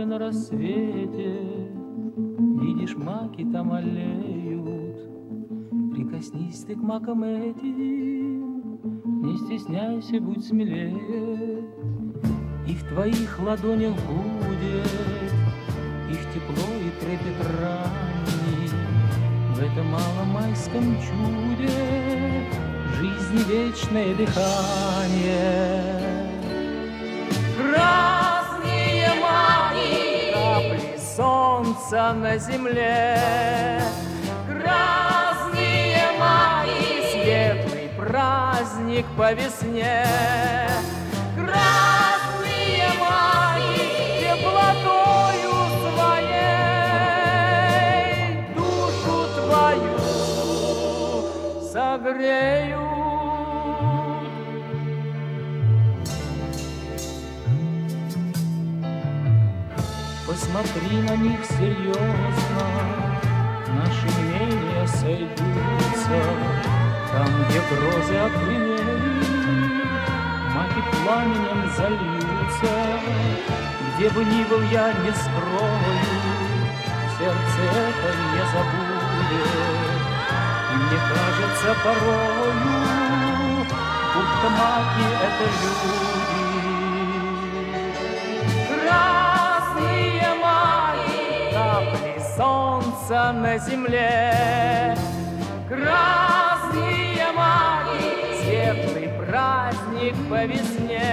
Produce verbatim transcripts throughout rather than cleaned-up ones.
на рассвете, видишь, маки там аллеют. Прикоснись ты к макам этим, не стесняйся, будь смелее. И в твоих ладонях будет их тепло и трепет ранний. В этом маломайском чуде жизни вечное дыхание. Красные маки, капли солнца на земле. Красные маки, светлый праздник по весне. Красные маки, теплотою своей душу твою согреют. Посмотри на них серьезно, наши мнения сойдутся. Там, где грозы окрылеют, маки пламенем зальются. Где бы ни был, я не скрою, сердце это не забудет. И мне кажется порою, будто маки — это люди. Красные маки, капли солнца на земле. Красные маки, светлый праздник по весне.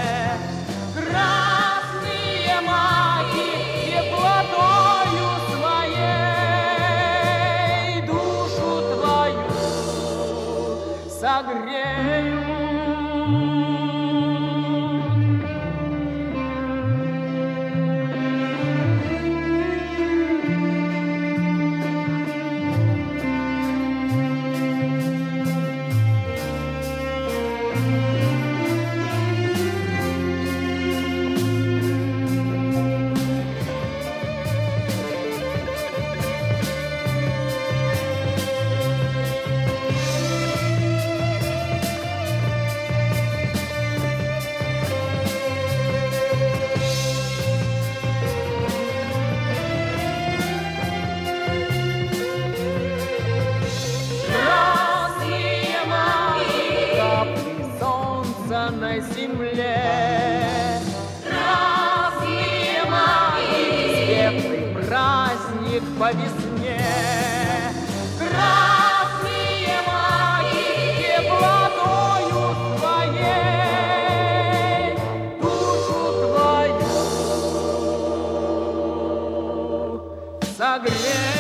Красные маки, теплотою своей душу твою согреют. На земле красные маки, светлый праздник по весне. Красные маки, теплотою своей душу твою согрей.